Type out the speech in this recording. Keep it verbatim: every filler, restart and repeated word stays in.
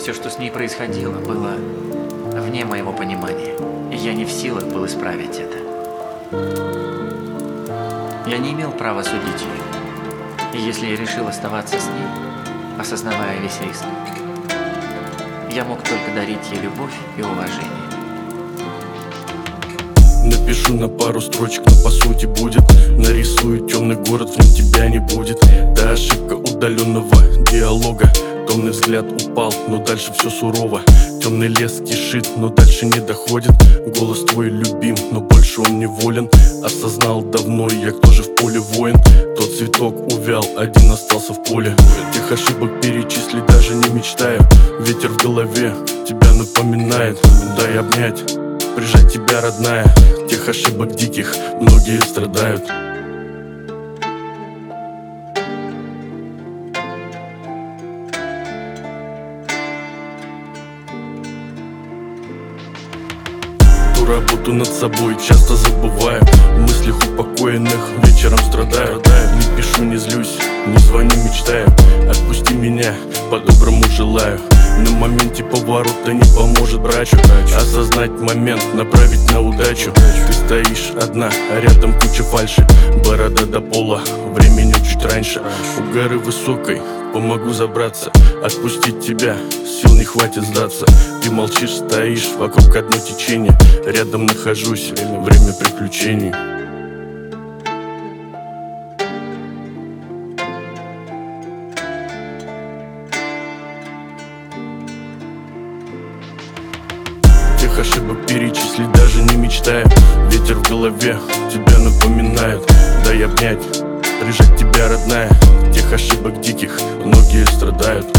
Все, что с ней происходило, было вне моего понимания, и я не в силах был исправить это. Я не имел права судить ее, и если я решил оставаться с ней, осознавая весь риск, я мог только дарить ей любовь и уважение. Напишу на пару строчек, но по сути будет. Нарисую темный город, в нем тебя не будет. Да, ошибка удаленного диалога. Томный взгляд упал, но дальше все сурово. Темный лес кишит, но дальше не доходит. Голос твой любим, но больше он не волен. Осознал давно я, кто же в поле воин. Тот цветок увял, один остался в поле. Тех ошибок перечислить даже не мечтаю. Ветер в голове тебя напоминает. Дай обнять, прижать тебя, родная. Тех ошибок диких многие страдают. Ту работу над собой часто забываю. В мыслях упокоенных вечером страдаю. Не пишу, не злюсь, не звоню, мечтаю. Отпусти меня, по-доброму желаю. На моменте поворота не поможет брачу. Осознать момент, направить на удачу. Ты стоишь одна, а рядом куча фальши. Борода до пола, времени чуть раньше. У горы высокой помогу забраться. Отпустить тебя, сил не хватит сдаться. Ты молчишь, стоишь, вокруг одно течение. Рядом нахожусь, время приключений. Тех ошибок перечислить даже не мечтаю. Ветер в голове тебя напоминает. Дай обнять, прижать тебя, родная. Тех ошибок диких многие страдают.